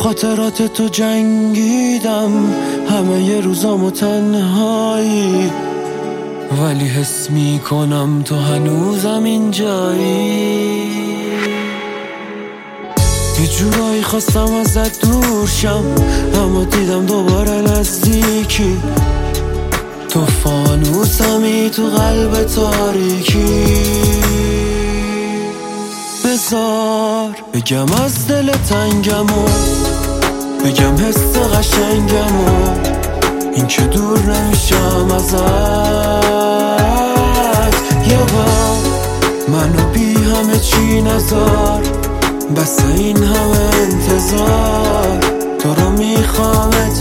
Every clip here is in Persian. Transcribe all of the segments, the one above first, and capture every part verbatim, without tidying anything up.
خاطرات تو جنگیدم همه ی روزامو تنهایی، ولی حس میکنم تو هنوزم اینجایی. یه جورایی خواستم ازت دور شم، اما دیدم دوباره نزدیکی. تو فانوسمی تو قلب تاریکی. بذار بگم از دل تنگمو، بگم حس قشنگمو، این که دور نمیشم ازت. یه بار منو بی همه چی نذار، بس این همه انتظار. تو رو میخوامت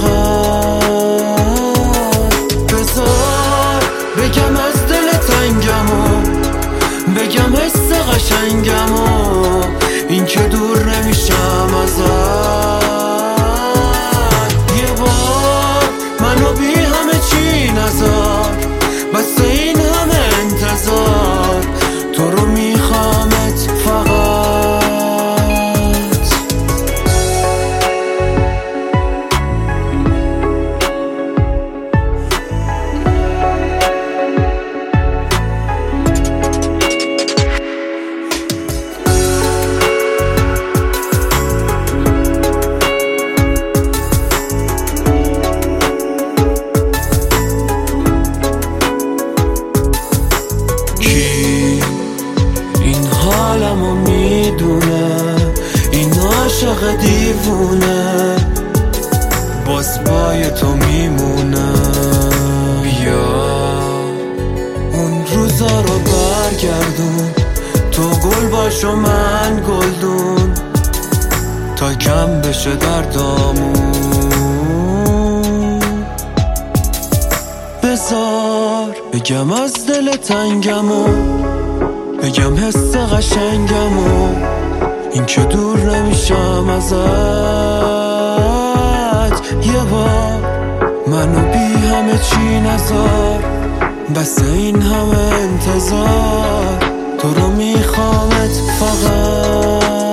فقط. بذار بگم از دل تنگمو، بگم حس قشنگمو، این که دور نمیشم ازت. یه بار منو بی همه چی نذار، بس این همه انتظار. تو رو میخوامت فقط. حالمو میدونه این عاشق دیوونه، باز پای تو میمونه. بیا اون روزا رو برگردون، تو گل باش و من گلدون، تا کم بشه دردامون. بذار بگم از دل تنگمو، بگم حس قشنگمو، این که دور نمیشم ازت. یه بار منو بی همه چی نذار، بس این همه انتظار. تو رو میخوامت فقط.